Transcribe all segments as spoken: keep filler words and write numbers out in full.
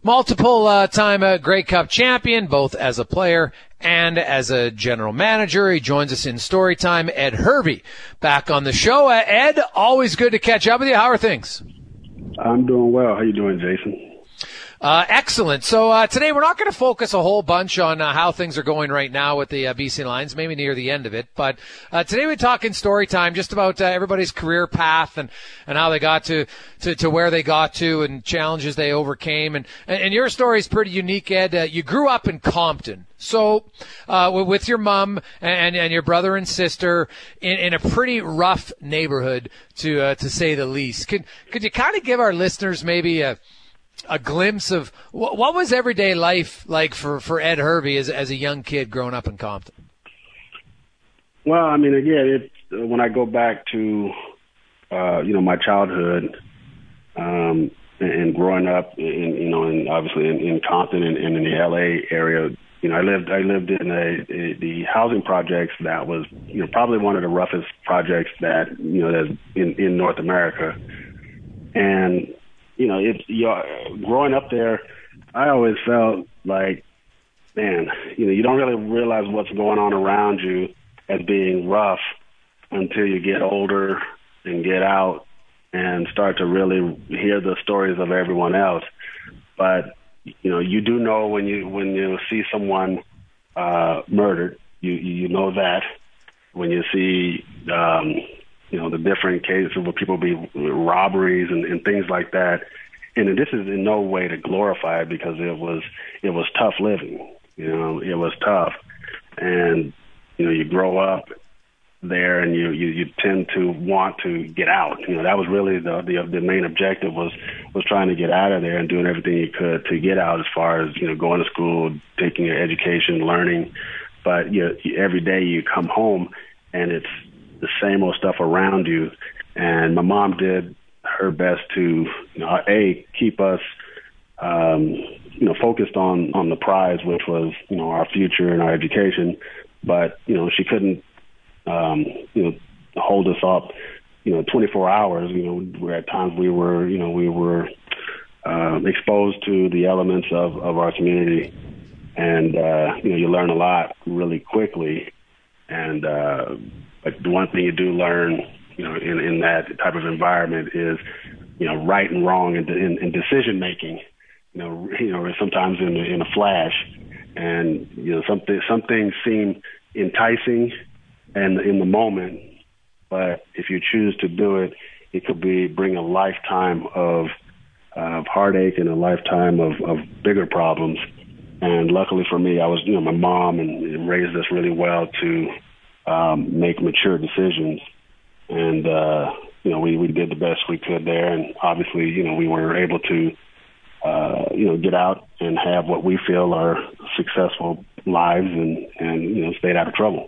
Multiple uh, time uh, Grey Cup champion, both as a player and as a general manager. He joins us in story time. Ed Hervey back on the show. Uh, Ed, always good to catch up with you. How are things? I'm doing well. How you doing, Jason? Uh, excellent. So uh, today we're not going to focus a whole bunch on uh, how things are going right now with the uh, B C Lions, maybe near the end of it. But uh, today we're talking story time, just about uh, everybody's career path and, and how they got to, to, to where they got to and challenges they overcame. And, and your story is pretty unique, Ed. Uh, you grew up in Compton. So uh, with your mom and, and your brother and sister in, in a pretty rough neighborhood, to uh, to say the least. Could, could you kind of give our listeners maybe a a glimpse of what, what was everyday life like for, for Ed Hervey as, as a young kid growing up in Compton? Well, I mean, again, it, when I go back to, uh, you know, my childhood um, and, and growing up, in, you know, and obviously in, in Compton and, and in the L A area, you know, I lived I lived in a, a, the housing projects that was, you know, probably one of the roughest projects that, you know, that's in, in North America. And you know, it's you're, growing up there, I always felt like, man, you know, you don't really realize what's going on around you as being rough until you get older and get out and start to really hear the stories of everyone else. But, you know, you do know when you when you see someone uh, murdered, you you know that. When you see um you know, the different cases where people be robberies and, and things like that. And this is in no way to glorify it, because it was, it was tough living, you know, it was tough. And, you know, you grow up there and you, you, you tend to want to get out. You know, that was really the, the, the main objective was, was trying to get out of there and doing everything you could to get out, as far as, you know, going to school, taking your education, learning. But you, you, every day you come home and it's the same old stuff around you. And my mom did her best to, you know, a keep us, um, you know, focused on, on the prize, which was, you know, our future and our education. But, you know, she couldn't, um, you know, hold us up, you know, twenty-four hours. You know, where at times we were, you know, we were uh, exposed to the elements of, of our community. And, uh, you know, you learn a lot really quickly. And, uh, But the one thing you do learn, you know, in, in that type of environment is, you know, right and wrong and in, in decision making. You know, you know, sometimes in in a flash, and you know, some some things seem enticing, and in the moment, but if you choose to do it, it could be bring a lifetime of of heartache and a lifetime of, of bigger problems. And luckily for me, I was, you know, my mom and raised us really well to Um, make mature decisions. And, uh, you know, we, we did the best we could there. And obviously, you know, we were able to, uh, you know, get out and have what we feel are successful lives and, and, you know, stayed out of trouble.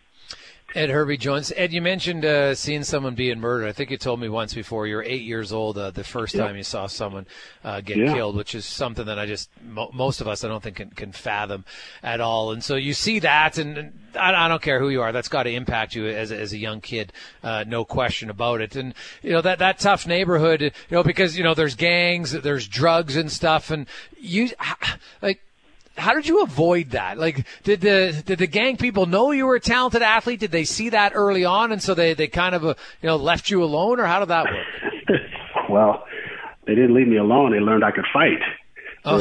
Ed Hervey joins. Ed, you mentioned uh, seeing someone being murdered. I think you told me once before you were eight years old uh, the first Yep. time you saw someone uh, get Yeah. killed, which is something that I just mo- most of us I don't think can, can fathom at all. And so you see that, and, and I, I don't care who you are, that's got to impact you as a, as a young kid, uh, no question about it. And you know that that tough neighborhood, you know, because you know there's gangs, there's drugs and stuff, and you like. How did you avoid that? Like, did the did the gang people know you were a talented athlete? Did they see that early on, and so they, they kind of uh, you know left you alone, or how did that work? Well, they didn't leave me alone. They learned I could fight. Oh.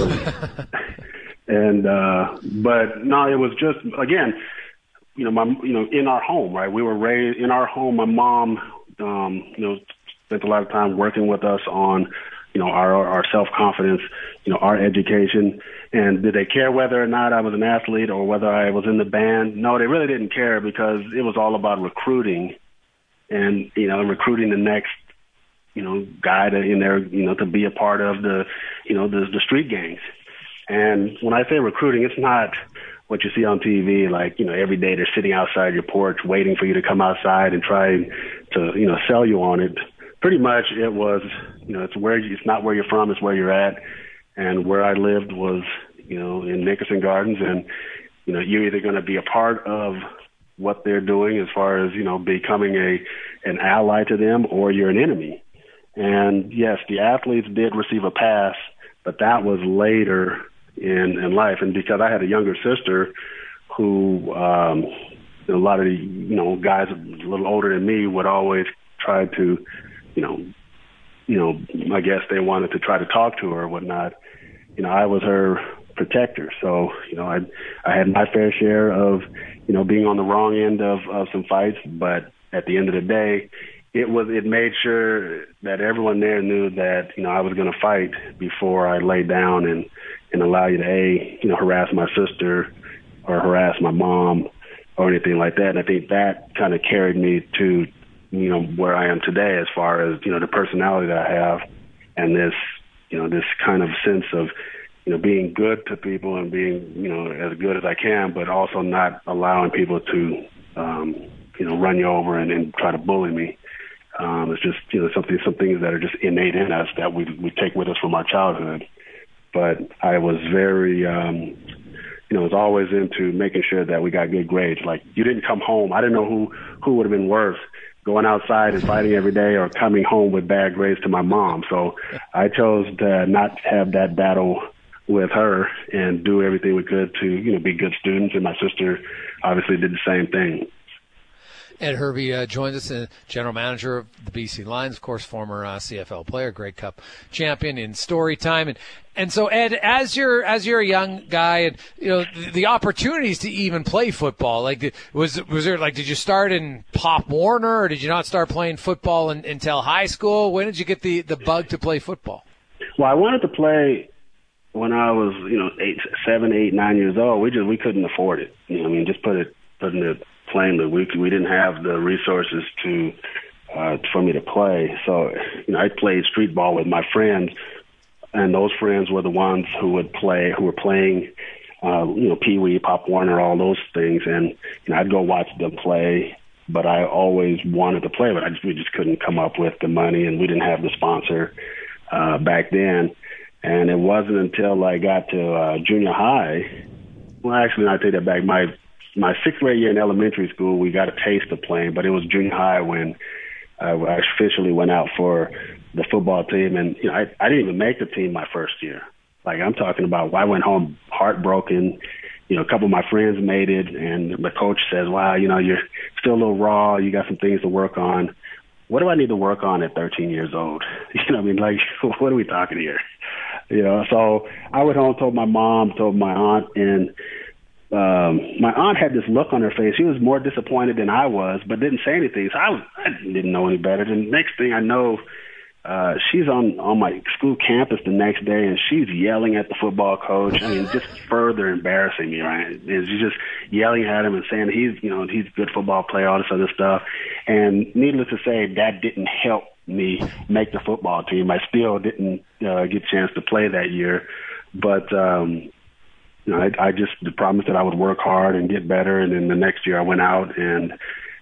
and uh, but no, it was just again, you know, my you know in our home, right? We were raised in our home. My mom, um, you know, spent a lot of time working with us on, you know, our our self confidence, you know, our education. And did they care whether or not I was an athlete or whether I was in the band? No, they really didn't care, because it was all about recruiting and, you know, recruiting the next, you know, guy to, in there, you know, to be a part of the, you know, the, the street gangs. And when I say recruiting, it's not what you see on T V, like, you know, every day they're sitting outside your porch waiting for you to come outside and try to, you know, sell you on it. Pretty much it was, you know, it's where you, it's not where you're from, it's where you're at. And where I lived was, you know, in Nickerson Gardens. And, you know, you're either going to be a part of what they're doing as far as, you know, becoming a an ally to them, or you're an enemy. And, yes, the athletes did receive a pass but that was later in, in life. And because I had a younger sister who, um, a lot of the, you know, guys a little older than me would always try to, you know, you know, I guess they wanted to try to talk to her or whatnot. You know, I was her protector. So, you know, I I had my fair share of, you know, being on the wrong end of, of some fights, but at the end of the day, it was it made sure that everyone there knew that, you know, I was going to fight before I lay down and, and allow you to, A, you know, harass my sister or harass my mom or anything like that. And I think that kind of carried me to, you know, where I am today as far as, you know, the personality that I have and this, you know, this kind of sense of, you know, being good to people and being, you know, as good as I can, but also not allowing people to, um, you know, run you over and, and try to bully me. Um, it's just, you know, something, some things that are just innate in us that we we take with us from our childhood. But I was very, um, you know, was always into making sure that we got good grades. Like, you didn't come home. I didn't know who, who would have been worse, going outside and fighting every day or coming home with bad grades to my mom. So I chose to not have that battle with her and do everything we could to, you know, be good students. And my sister obviously did the same thing. Ed Hervey uh, joins us, uh, general manager of the B C Lions, of course, former uh, C F L player, Grey Cup champion in story time. And, and so, Ed, as you're, as you're a young guy and, you know, the, the opportunities to even play football, like, was, was there, like, did you start in Pop Warner or did you not start playing football in, until high school? When did you get the, the bug to play football? Well, I wanted to play when I was, you know, eight, seven, eight, nine years old. We just, we couldn't afford it. You know, I mean, just put it, putting it plainly, we we didn't have the resources to uh, for me to play. So, you know, I played street ball with my friends, and those friends were the ones who would play, who were playing, uh, you know, Pee Wee, Pop Warner, all those things, and you know, I'd go watch them play. But I always wanted to play, but I just, we just couldn't come up with the money, and we didn't have the sponsor uh, back then. And it wasn't until I got to uh, junior high. Well, actually, I take that back. My My sixth grade year in elementary school, we got a taste of playing, but it was junior high when uh, I officially went out for the football team. And, you know, I, I didn't even make the team my first year. Like, I'm talking about, I went home heartbroken. You know, a couple of my friends made it, and the coach says, wow, you know, you're still a little raw. You got some things to work on. What do I need to work on at thirteen years old? You know what I mean? Like, what are we talking here? You know, so I went home, told my mom, told my aunt, and Um, my aunt had this look on her face. She was more disappointed than I was, but didn't say anything. So I, was, I didn't know any better. The next thing I know, uh, she's on, on my school campus the next day, and she's yelling at the football coach. I mean, just further embarrassing me, right? And she's just yelling at him and saying he's, you know, he's a good football player, all this other stuff. And needless to say, that didn't help me make the football team. I still didn't uh, get a chance to play that year, but um, You know, I, I just promised that I would work hard and get better. And then the next year I went out and,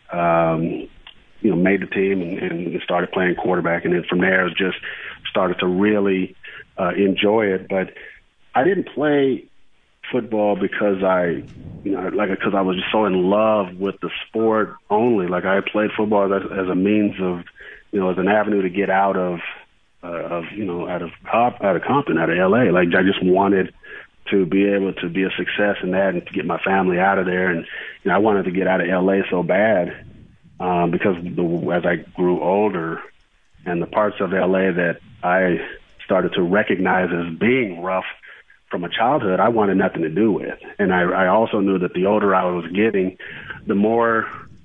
um, you know, made the team and, and started playing quarterback. And then from there, I just started to really uh, enjoy it. But I didn't play football because I, you know, like, because I was just so in love with the sport only. Like, I played football as, as a means of, you know, as an avenue to get out of, uh, of you know, out of, out of Compton, out of L A. Like, I just wanted to be able to be a success in that and to get my family out of there. And, you know, I wanted to get out of L A so bad um, because the, as I grew older and the parts of L A that I started to recognize as being rough from a childhood, I wanted nothing to do with. And I, I also knew that the older I was getting, the more,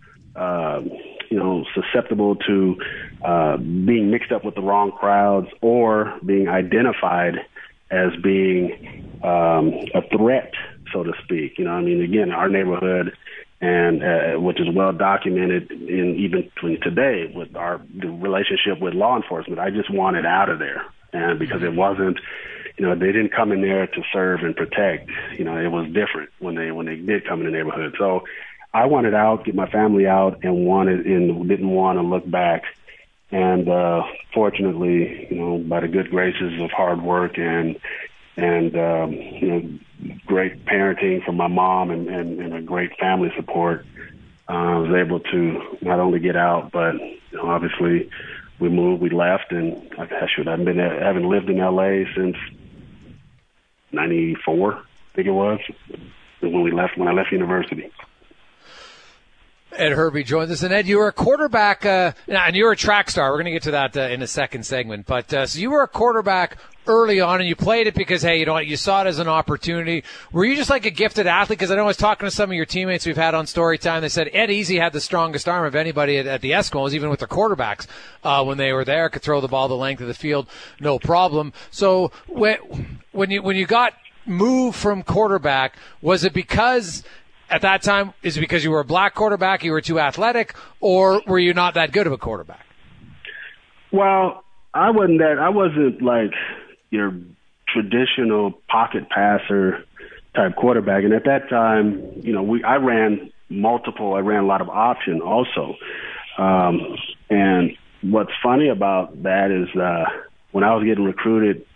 uh, you know, susceptible to uh, being mixed up with the wrong crowds or being identified as being um, a threat, so to speak. You know, I mean, again, our neighborhood, and uh, which is well documented in even today with our the relationship with law enforcement. I just wanted out of there, and because it wasn't, you know, they didn't come in there to serve and protect. You know, it was different when they when they did come in the neighborhood. So I wanted out, get my family out, and wanted and didn't want to look back. And uh, fortunately, you know, by the good graces of hard work and and um, you know, great parenting from my mom and, and, and a great family support, uh, I was able to not only get out, but you know, obviously we moved, we left, and I should I've been I haven't lived in L A since ninety-four, I think it was, when we left, when I left university. Ed Herbie joins us. And Ed, you were a quarterback, uh, and you were a track star. We're going to get to that uh, in a second segment. But uh, so you were a quarterback early on, and you played it because, hey, you know what, you saw it as an opportunity. Were you just like a gifted athlete? Because I know I was talking to some of your teammates we've had on Storytime. They said Ed Easy had the strongest arm of anybody at, at the Eskimos, even with their quarterbacks uh, when they were there, could throw the ball the length of the field, no problem. So when when you when you got moved from quarterback, was it because at that time, is it because you were a black quarterback, you were too athletic, or were you not that good of a quarterback? Well, I wasn't that. I wasn't like your traditional pocket passer type quarterback. And at that time, you know, we I ran multiple. I ran a lot of option also. Um, and what's funny about that is uh, when I was getting recruited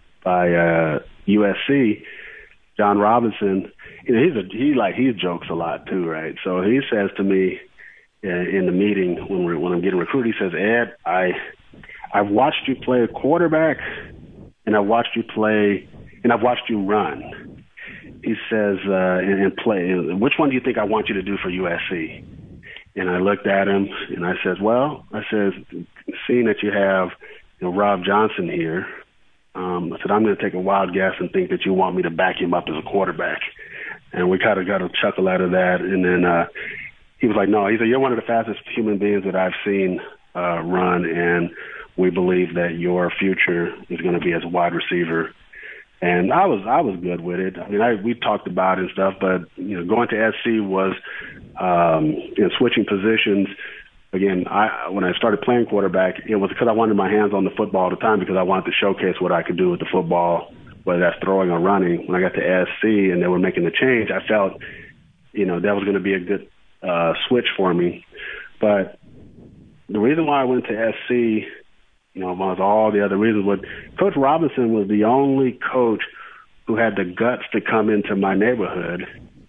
by uh, U S C, John Robinson, you know, he's a he like he jokes a lot too, right? So he says to me uh, in the meeting when we're when I'm getting recruited, he says, "Ed, I I've watched you play a quarterback, and I've watched you play, and I've watched you run." He says, uh, and, and play. Which one do you think I want you to do for U S C? And I looked at him, and I said, well, I said, seeing that you have, you know, Rob Johnson here, um, I said, I'm going to take a wild guess and think that you want me to back him up as a quarterback. And we kind of got a chuckle out of that. And then uh, he was like, no, he said, you're one of the fastest human beings that I've seen uh, run, and we believe that your future is going to be as a wide receiver. And I was I was good with it. I mean, I, we talked about it and stuff, but you know, going to S C was um, you know, switching positions. Again, I when I started playing quarterback, it was because I wanted my hands on the football all the time because I wanted to showcase what I could do with the football, whether that's throwing or running. When I got to S C and they were making the change, I felt, you know, that was going to be a good uh, switch for me. But the reason why I went to S C, you know, amongst all the other reasons, was Coach Robinson was the only coach who had the guts to come into my neighborhood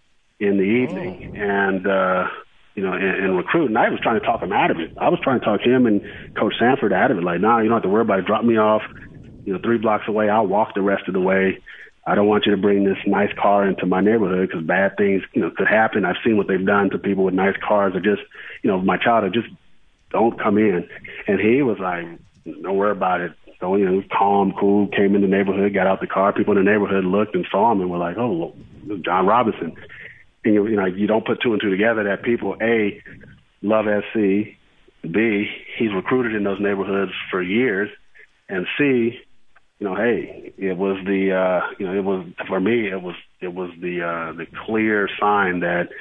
in the evening oh. and, uh, you know, and, and recruit. And I was trying to talk him out of it. I was trying to talk him and Coach Sanford out of it. Like, nah, you don't have to worry about it. Drop me off, you know, three blocks away. I'll walk the rest of the way. I don't want you to bring this nice car into my neighborhood because bad things, you know, could happen. I've seen what they've done to people with nice cars or just, you know, my childhood, just don't come in. And he was like, don't worry about it. So, you know, calm, cool, came in the neighborhood, got out the car. People in the neighborhood looked and saw him and were like, oh, John Robinson. And, you know, you don't put two and two together that people, A, love S C, B, he's recruited in those neighborhoods for years, and C, you know, hey, it was the, uh, you know, it was, for me, it was, it was the, uh, the clear sign that,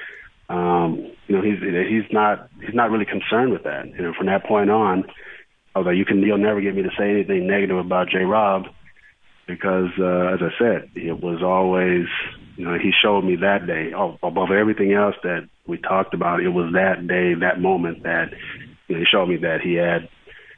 um, you know, he's, he's not, he's not really concerned with that. You know, from that point on, although you can, you'll never get me to say anything negative about J. Rob because, uh, as I said, it was always, you know, he showed me that day, oh, above everything else that we talked about, it was that day, that moment that, you know, he showed me that he had,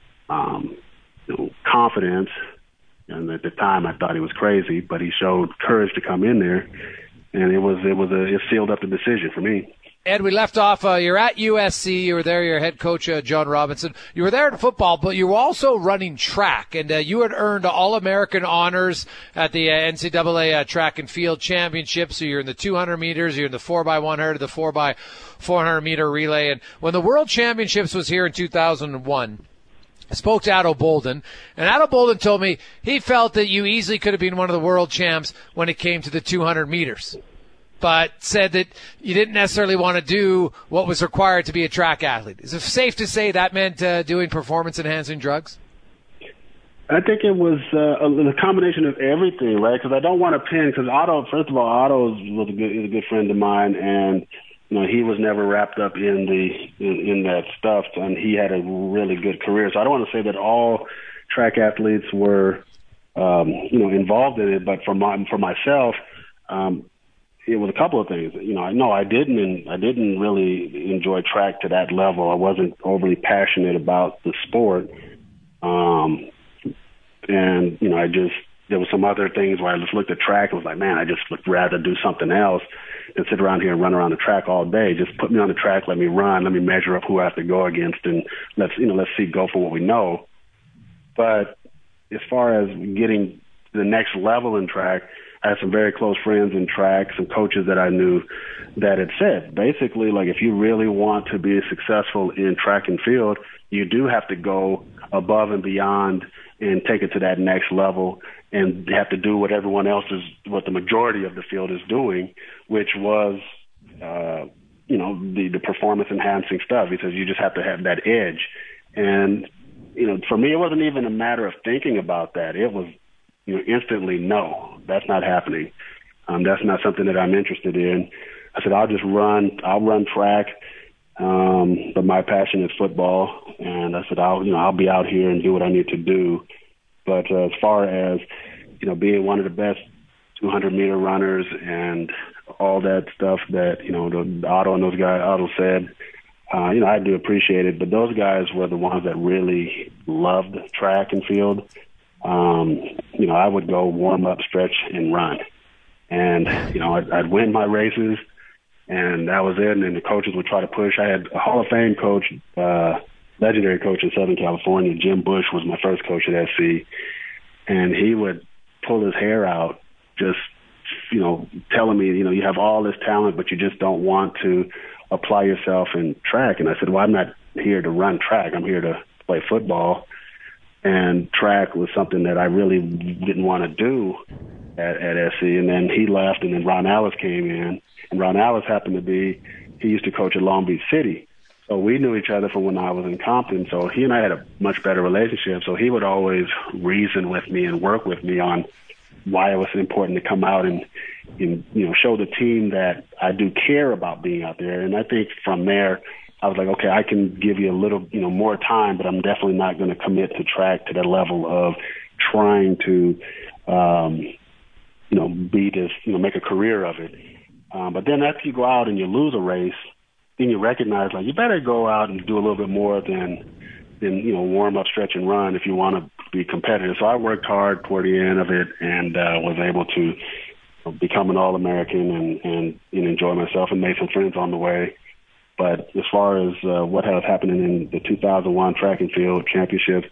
um, you know, confidence. And at the time I thought he was crazy, but he showed courage to come in there. And it was, it was a, it sealed up the decision for me. Ed, we left off, uh, you're at U S C, you were there, your head coach, uh, John Robinson. You were there in football, but you were also running track, and uh, you had earned All-American honors at the uh, N C double A uh, track and field championships. So you're in the two hundred meters, you're in the four by one hundred, the four by four hundred meter relay. And when the World Championships was here in two thousand one, I spoke to Addo Bolden, and Addo Bolden told me he felt that you easily could have been one of the world champs when it came to the two hundred meters. But said that you didn't necessarily want to do what was required to be a track athlete. Is it safe to say that meant uh, doing performance-enhancing drugs? I think it was uh, a, a combination of everything, right? Because I don't want to pin, because Otto, first of all, Otto was a good, is a good friend of mine, and you know he was never wrapped up in the in, in that stuff, and he had a really good career. So I don't want to say that all track athletes were, um, you know, involved in it, but for my for myself. Um, It was a couple of things. You know, no, I didn't. I didn't really enjoy track to that level. I wasn't overly passionate about the sport, um, and you know, I just there was some other things where I just looked at track and was like, man, I just would rather do something else than sit around here and run around the track all day. Just put me on the track, let me run, let me measure up who I have to go against, and let's you know, let's see, go for what we know. But as far as getting to the next level in track, I had some very close friends in track, some coaches that I knew that had said, basically, like, if you really want to be successful in track and field, you do have to go above and beyond and take it to that next level and have to do what everyone else is, what the majority of the field is doing, which was, uh, you know, the, the performance enhancing stuff, because you just have to have that edge. And, you know, for me, it wasn't even a matter of thinking about that. It was, you know, instantly, no, that's not happening. Um, that's not something that I'm interested in. I said, I'll just run, I'll run track. Um, but my passion is football. And I said, I'll, you know, I'll be out here and do what I need to do. But uh, as far as, you know, being one of the best two hundred meter runners and all that stuff that, you know, the Otto and those guys, Otto said, uh, you know, I do appreciate it. But those guys were the ones that really loved track and field. Um, you know, I would go warm up, stretch, and run. And, you know, I'd, I'd win my races, and that was it. And then the coaches would try to push. I had a Hall of Fame coach, uh, legendary coach in Southern California. Jim Bush was my first coach at S C. And he would pull his hair out just, you know, telling me, you know, you have all this talent, but you just don't want to apply yourself in track. And I said, well, I'm not here to run track. I'm here to play football. And track was something that I really didn't want to do at, at S C. And then he left, and then Ron Alice came in. And Ron Alice happened to be, he used to coach at Long Beach City. So we knew each other from when I was in Compton. So he and I had a much better relationship. So he would always reason with me and work with me on why it was important to come out and, and you know, show the team that I do care about being out there. And I think from there, I was like, okay, I can give you a little, you know, more time, but I'm definitely not going to commit to track to the level of trying to, um, you know, be this, you know, make a career of it. Um, but then after you go out and you lose a race, then you recognize, like, you better go out and do a little bit more than, than you know, warm up, stretch, and run if you want to be competitive. So I worked hard toward the end of it and uh, was able to you know, become an All-American and, and, and enjoy myself and made some friends on the way. But as far as uh, what has happened in the two thousand one track and field championship,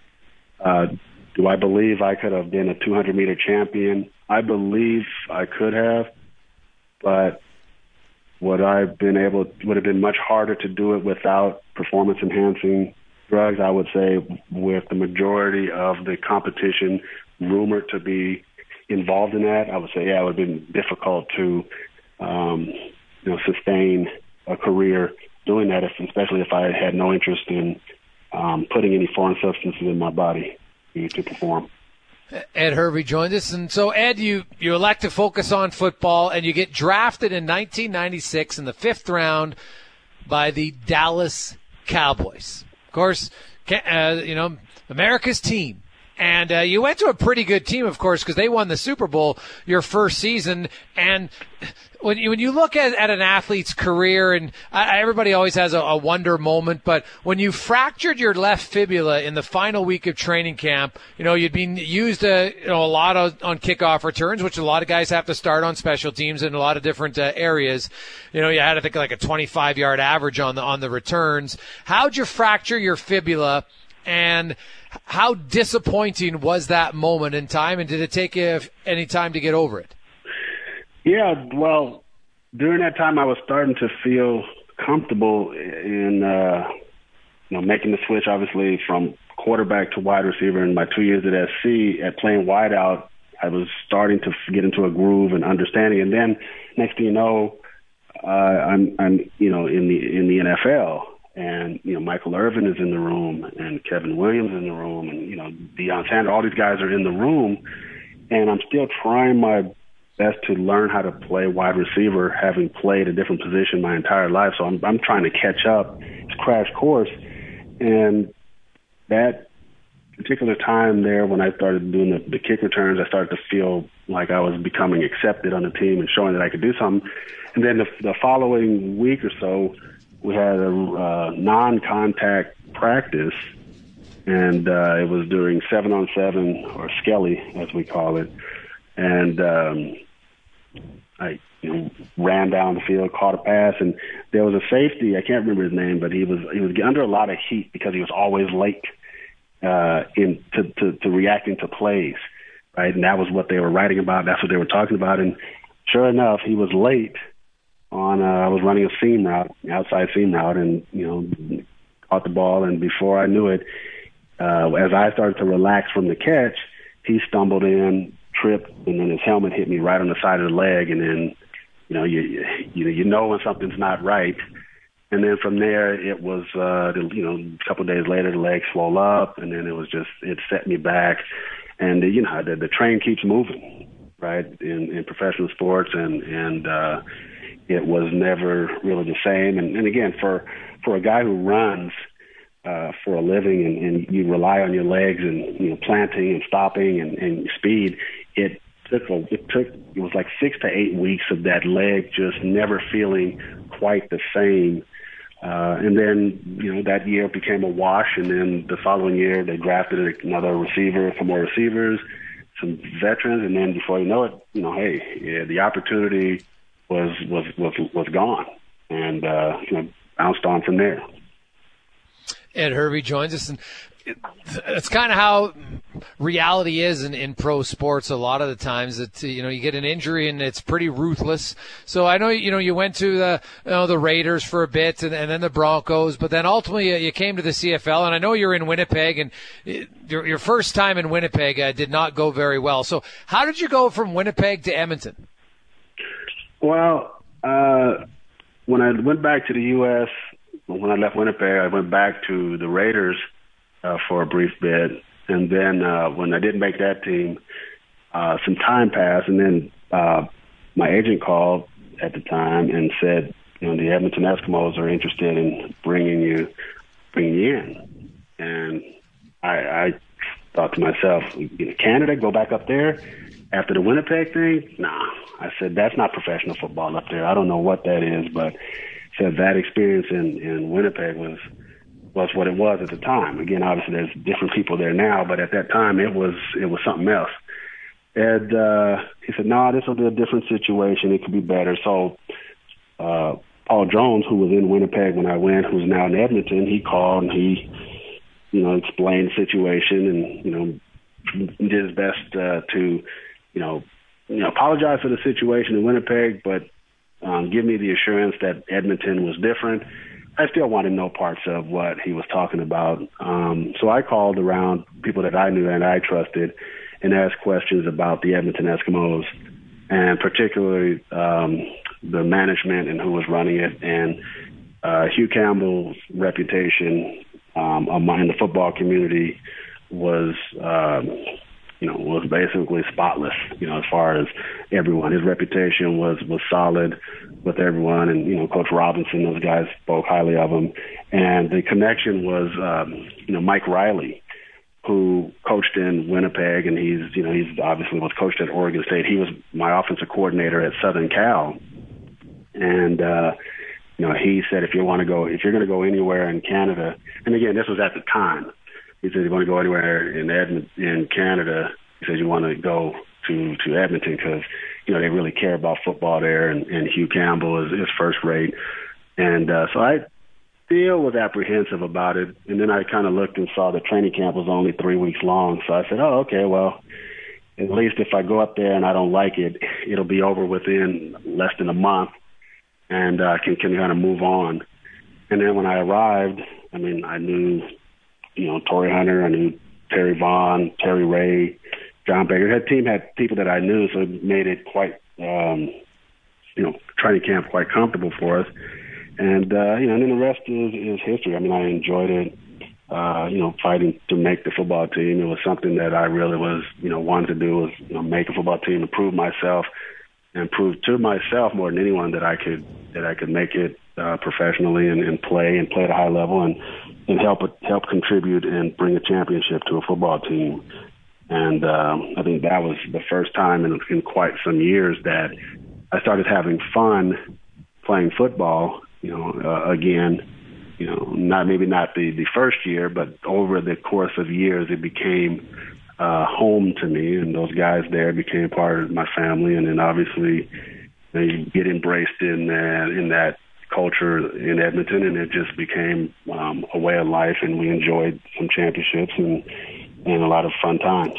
uh, do I believe I could have been a two hundred meter champion? I believe I could have, but would I have been able? Would have been much harder to do it without performance enhancing drugs. I would say with the majority of the competition rumored to be involved in that, I would say yeah, it would have been difficult to um, you know sustain a career doing that, if, especially if I had no interest in um, putting any foreign substances in my body to perform. Ed Hervey joined us. And so, Ed, you, you elect to focus on football, and you get drafted in nineteen ninety-six in the fifth round by the Dallas Cowboys. Of course, uh, you know, America's team. And uh, you went to a pretty good team, of course, because they won the Super Bowl your first season. And when you, when you look at, at an athlete's career, and I, everybody always has a, a wonder moment, but when you fractured your left fibula in the final week of training camp, you know, you'd been used a, you know, a lot of, on kickoff returns, which a lot of guys have to start on special teams in a lot of different uh, areas. You know, you had, I think, like a twenty-five yard average on the on the returns. How'd you fracture your fibula, and how disappointing was that moment in time, and did it take you any time to get over it? Yeah, well, during that time I was starting to feel comfortable in, uh, you know, making the switch, obviously, from quarterback to wide receiver. In my two years at S C, at playing wide out, I was starting to get into a groove and understanding. And then next thing you know, uh, I'm, I'm, you know, in the in the N F L. And, you know, Michael Irvin is in the room, and Kevin Williams in the room, and, you know, Deion Sanders, all these guys are in the room. And I'm still trying my best to learn how to play wide receiver, having played a different position my entire life. So I'm, I'm trying to catch up. It's a crash course. And that particular time there, when I started doing the, the kick returns, I started to feel like I was becoming accepted on the team and showing that I could do something. And then the, the following week or so, we had a uh, non-contact practice, and uh, it was during seven on seven, or Skelly, as we call it. And um, I you know, ran down the field, caught a pass, and there was a safety. I can't remember his name, but he was he was under a lot of heat because he was always late uh, in to, to, to reacting to plays. right? And that was what they were writing about. That's what they were talking about. And sure enough, he was late on, uh, I was running a seam route, outside seam route, and, you know, caught the ball. And before I knew it, uh, as I started to relax from the catch, he stumbled in, tripped, and then his helmet hit me right on the side of the leg. And then, you know, you, you know, you know when something's not right. And then from there, it was, uh, the, you know, a couple of days later, the leg swelled up, and then it was just, it set me back. And, uh, you know, the, the train keeps moving, right, in, in professional sports, and, and uh, it was never really the same. And, and again, for, for a guy who runs uh, for a living and, and you rely on your legs and, you know, planting and stopping and, and speed, it took, a, it took, it was like six to eight weeks of that leg just never feeling quite the same. Uh, and then, you know, that year became a wash. And then the following year, they drafted another receiver, some more receivers, some veterans. And then before you know it, you know, hey, yeah, the opportunity was, was, was, was gone, and, uh, you know, bounced on from there. Ed Hervey joins us, and it's kind of how reality is in, in pro sports. A lot of the times that, you know, you get an injury and it's pretty ruthless. So I know, you know, you went to the, you know, the Raiders for a bit, and, and then the Broncos, but then ultimately you came to the C F L, and I know you're in Winnipeg, and your, your first time in Winnipeg uh, did not go very well. So how did you go from Winnipeg to Edmonton? Well, uh, when I went back to the U S, when I left Winnipeg, I went back to the Raiders uh, for a brief bit. And then uh, when I didn't make that team, uh, some time passed. And then uh, my agent called at the time and said, you know, the Edmonton Eskimos are interested in bringing you, bringing you in. And I, I thought to myself, you know, Canada, go back up there after the Winnipeg thing? Nah. I said, that's not professional football up there. I don't know what that is, but said that experience in, in Winnipeg was was what it was at the time. Again, obviously there's different people there now, but at that time it was it was something else. And uh, he said, no, nah, this will be a different situation. It could be better. So uh, Paul Jones, who was in Winnipeg when I went, who's now in Edmonton, he called and he, you know, explained the situation and, you know, did his best uh, to, you know, you know, apologize for the situation in Winnipeg, but um, give me the assurance that Edmonton was different. I still wanted no parts of what he was talking about. Um, so I called around people that I knew and I trusted and asked questions about the Edmonton Eskimos, and particularly um, the management and who was running it. And uh, Hugh Campbell's reputation um, among the football community was, um, you know, was basically spotless, you know, as far as everyone. His reputation was, was solid with everyone. And, you know, Coach Robinson, those guys spoke highly of him. And the connection was, um, you know, Mike Riley, who coached in Winnipeg, and he's, you know, he's obviously was coached at Oregon State. He was my offensive coordinator at Southern Cal. And, uh, you know, he said, if you want to go, if you're going to go anywhere in Canada, and again, this was at the time, he said, you want to go anywhere in Edmonton, in Canada, he said, you want to go to, to Edmonton because, you know, they really care about football there, and, and Hugh Campbell is, is first rate. And uh, so I still was apprehensive about it. And then I kind of looked and saw the training camp was only three weeks long. So I said, oh, okay, well, at least if I go up there and I don't like it, it'll be over within less than a month, and I uh, can, can kind of move on. And then when I arrived, I mean, I knew, you know, Torrey Hunter, I knew Terry Vaughn, Terry Ray, John Baker. That team had people that I knew, so it made it quite, um, you know, training camp quite comfortable for us. And, uh, you know, and then the rest is, is history. I mean, I enjoyed it, uh, you know, fighting to make the football team. It was something that I really was, you know, wanted to do, was, you know, make a football team, improve myself, and prove to myself more than anyone that I could, that I could make it uh, professionally and, and play and play at a high level and, and help help contribute and bring a championship to a football team. And um, I think that was the first time in, in quite some years that I started having fun playing football, you know, uh, again, you know, not maybe not the, the first year, but over the course of years, it became uh, home to me, and those guys there became part of my family. And then obviously they get embraced in that, in that culture in Edmonton, and it just became um, a way of life, and we enjoyed some championships and, and a lot of fun times.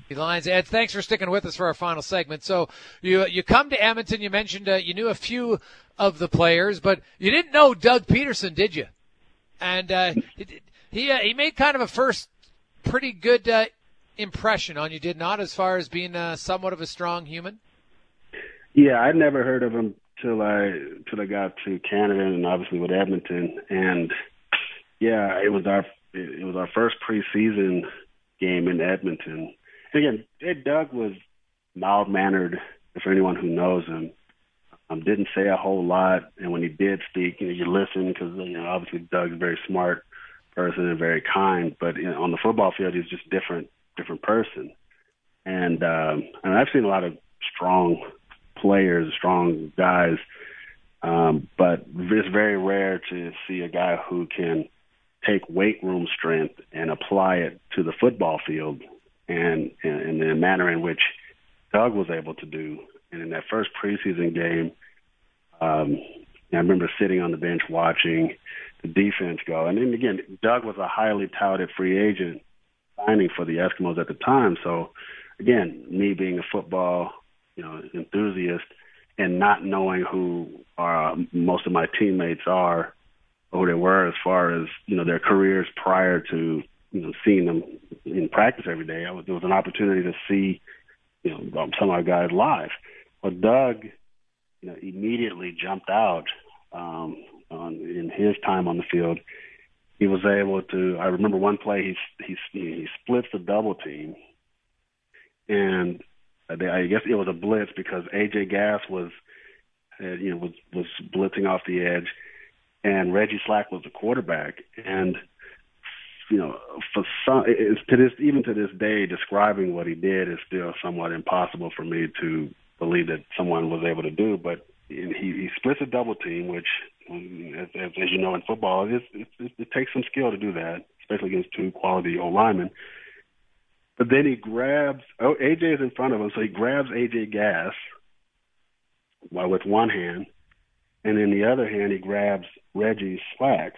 Lions. Ed, thanks for sticking with us for our final segment. So you you come to Edmonton. You mentioned uh, you knew a few of the players, but you didn't know Doug Peterson, did you? And uh, he he, uh, he made kind of a first pretty good uh, impression on you, did not, as far as being uh, somewhat of a strong human? Yeah, I'd never heard of him till I till I got to Canada and obviously with Edmonton. And yeah, it was our it was our first preseason game in Edmonton. And again, Ed Doug was mild-mannered, for anyone who knows him. Um, didn't say a whole lot, and when he did speak, you know, you listen because you know obviously Doug's a very smart person and very kind. But you know, on the football field, he's just different, different person. And um, and I've seen a lot of strong players, strong guys, um, but it's very rare to see a guy who can take weight room strength and apply it to the football field, and in the manner in which Doug was able to do. And in that first preseason game, um, I remember sitting on the bench watching the defense go. And then again, Doug was a highly touted free agent signing for the Eskimos at the time. So again, me being a football, you know, enthusiast and not knowing who uh, most of my teammates are, or who they were as far as, you know, their careers prior to, you know, seeing them in practice every day. I was, there was an opportunity to see, you know, some of our guys live. Well, Doug, you know, immediately jumped out um, on, in his time on the field. He was able to. I remember one play he he he splits the double team, and they, I guess it was a blitz because A J Gass was, uh, you know, was was blitzing off the edge, and Reggie Slack was the quarterback, and you know, for some, it's to this even to this day, describing what he did is still somewhat impossible for me to believe that someone was able to do. But he, he splits a double team, which, as, as, as you know, in football, it, it, it, it takes some skill to do that, especially against two quality O linemen. But then he grabs, oh, A J is in front of him, so he grabs A J Gass while with one hand, and in the other hand, he grabs Reggie Slack.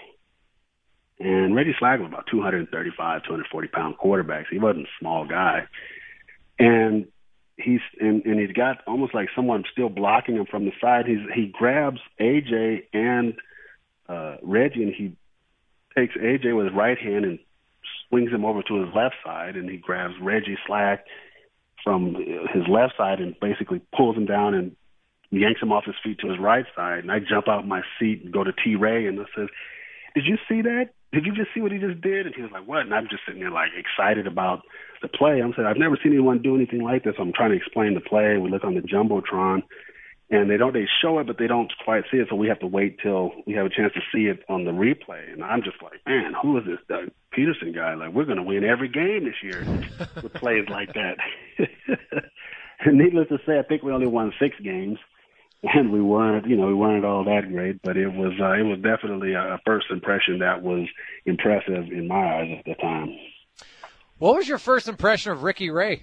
And Reggie Slack was about two thirty-five, two forty pound quarterback. So he wasn't a small guy. And he's and, and he's got almost like someone still blocking him from the side. He's he grabs A J and uh, Reggie, and he takes A J with his right hand and swings him over to his left side, and he grabs Reggie Slack from his left side and basically pulls him down and yanks him off his feet to his right side. And I jump out my seat and go to T. Ray and I says, "Did you see that? Did you just see what he just did?" And he was like, "What?" And I'm just sitting there like excited about the play. I'm saying, I've never seen anyone do anything like this. I'm trying to explain the play. We look on the Jumbotron, and they don't, they show it, but they don't quite see it. So we have to wait till we have a chance to see it on the replay. And I'm just like, man, who is this Doug Peterson guy? Like, we're going to win every game this year with plays like that. And needless to say, I think we only won six games. And we weren't, you know, we weren't all that great, but it was, uh, it was definitely a first impression that was impressive in my eyes at the time. What was your first impression of Ricky Ray?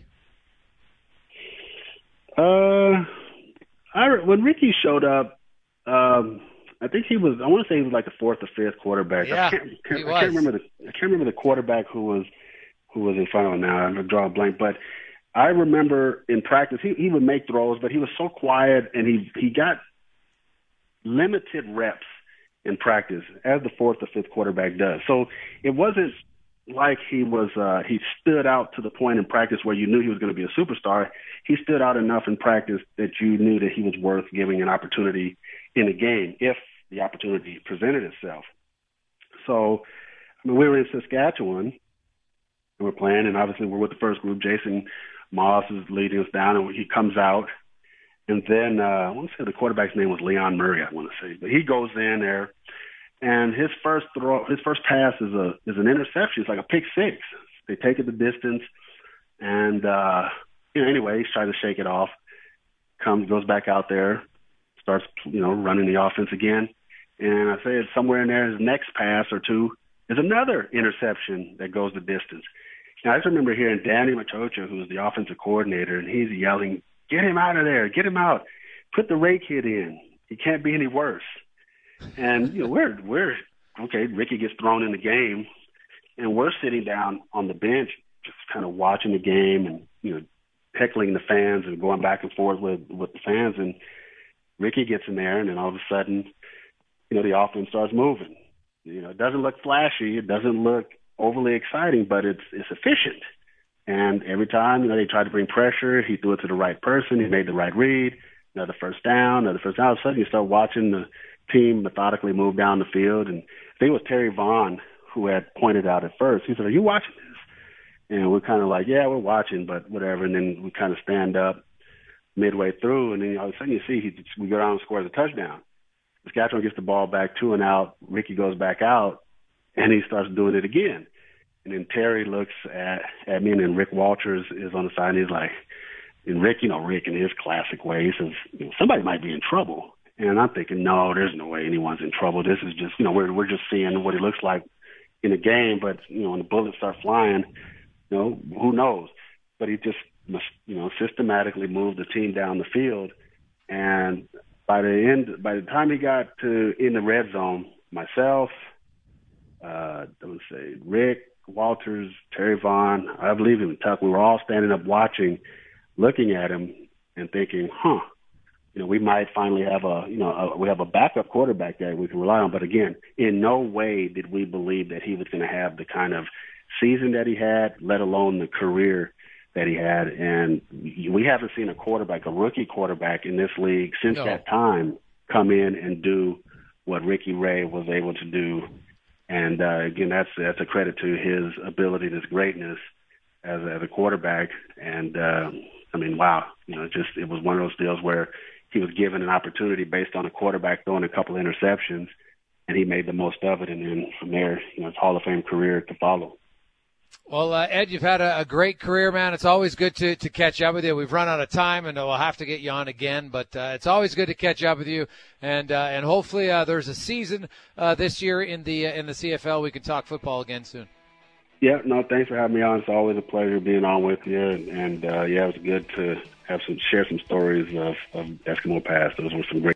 Uh, I when Ricky showed up, um, I think he was. I want to say he was like the fourth or fifth quarterback. Yeah, I can't, can't, he I was. can't remember the. I can't remember the quarterback who was who was in front of him now. I'm gonna draw a blank, but I remember in practice he he would make throws, but he was so quiet, and he he got limited reps in practice as the fourth or fifth quarterback does. So it wasn't like he was uh, he stood out to the point in practice where you knew he was going to be a superstar. He stood out enough in practice that you knew that he was worth giving an opportunity in a game if the opportunity presented itself. So I mean, we were in Saskatchewan and we're playing, and obviously we're with the first group. Jason Moss is leading us down, and he comes out. And then uh, I want to say the quarterback's name was Leon Murray, I want to say. But he goes in there, and his first throw, his first pass is a is an interception. It's like a pick six. They take it the distance, and uh, you know, anyway, he's trying to shake it off. Comes, goes back out there, starts, you know, running the offense again. And I say it's somewhere in there, his next pass or two is another interception that goes the distance. Now, I just remember hearing Danny Machocha, who's the offensive coordinator, and he's yelling, "Get him out of there! Get him out! Put the Ray kid in. He can't be any worse." And you know, we're we're okay. Ricky gets thrown in the game, and we're sitting down on the bench, just kind of watching the game. And you know, heckling the fans and going back and forth with, with the fans. And Ricky gets in there, and then all of a sudden, you know, the offense starts moving. You know, it doesn't look flashy. It doesn't look overly exciting, but it's it's efficient. And every time, you know, they tried to bring pressure, he threw it to the right person. He made the right read. Another first down, another first down. All of a sudden, you start watching the team methodically move down the field. And I think it was Terry Vaughn who had pointed out at first. He said, "Are you watching this?" And we're kind of like, "Yeah, we're watching, but whatever." And then we kind of stand up midway through, and then all of a sudden you see he, we go down and scores a touchdown. Saskatchewan gets the ball back, two and out. Ricky goes back out, and he starts doing it again. And then Terry looks at, at me, and then Rick Walters is on the side, and he's like, and Rick, you know, Rick in his classic way, he says, you know, somebody might be in trouble. And I'm thinking, no, there's no way anyone's in trouble. This is just, you know, we're we're just seeing what he looks like in the game. But, you know, when the bullets start flying, you know, who knows? But he just, you know, systematically moved the team down the field. And by the end, by the time he got to in the red zone, myself, uh, let's say Rick Walters, Terry Vaughn, I believe even Tuck, we were all standing up watching, looking at him and thinking, huh, you know, we might finally have a, you know, a, we have a backup quarterback that we can rely on. But again, in no way did we believe that he was going to have the kind of season that he had, let alone the career that he had. And we haven't seen a quarterback, a rookie quarterback in this league since No. that time come in and do what Ricky Ray was able to do. And uh, again, that's that's a credit to his ability, his greatness as a, as a quarterback. And uh, I mean, wow, you know, just it was one of those deals where he was given an opportunity based on a quarterback throwing a couple of interceptions, and he made the most of it. And then from there, you know, his Hall of Fame career to follow. Well, uh, Ed, you've had a, a great career, man. It's always good to, to catch up with you. We've run out of time, and we'll have to get you on again. But uh, it's always good to catch up with you, and uh, and hopefully uh, there's a season uh, this year in the uh, in the C F L. We can talk football again soon. Yeah, no, thanks for having me on. It's always a pleasure being on with you, and, and uh, yeah, it was good to have some share some stories of, of Eskimo Pass. Those were some great.